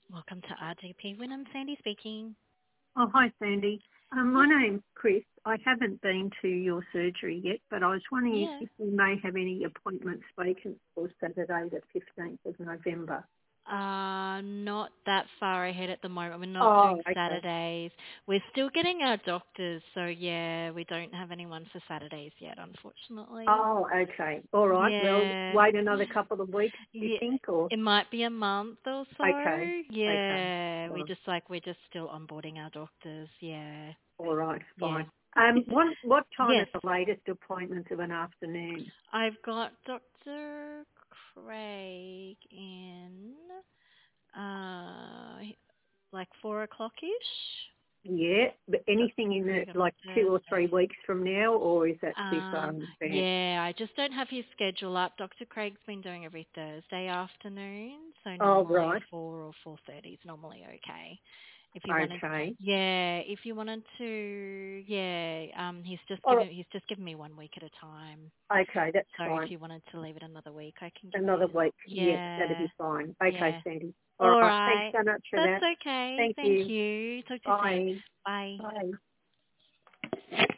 Welcome to RGP. When I'm Sandy speaking. Oh, hi, Sandy. My name's Chris. I haven't been to your surgery yet, but I was wondering Yeah. if you may have any appointments vacant for Saturday, the 15th of November. Not that far ahead at the moment. We're not Oh, doing okay. Saturdays. We're still getting our doctors, so yeah, we don't have anyone for Saturdays yet, unfortunately. Oh, okay. All right. Well, Yeah. wait another couple of weeks, do you Yeah. think, or? It might be a month or Okay. so. Okay. Yeah. All right. We're just still onboarding our doctors. Yeah. All right. Yeah. Fine. What time Yes. is the latest appointment of an afternoon? I've got Dr. Craig in. Uh, like 4 o'clock-ish. Yeah, but Dr. anything in the, Craig on a like 2 or 3 Thursday. weeks from now, or is that too far in advance? Yeah, I just don't have his schedule up. Dr. Craig's been doing every Thursday afternoon, so Oh, normally right. 4 or 4:30 is normally okay. If you wanted, Okay. yeah, if you wanted to, yeah, Oh, he's just given me 1 week at a time. okay, that's So if fine. you wanted to leave it another week, I can give Another you, week. Yes, that'd yeah, be fine. Okay, yeah. Sandy. All All right. Thanks right. so much for That's that. okay. Thank Thank you. you. Talk to you soon. Bye. Bye. Bye.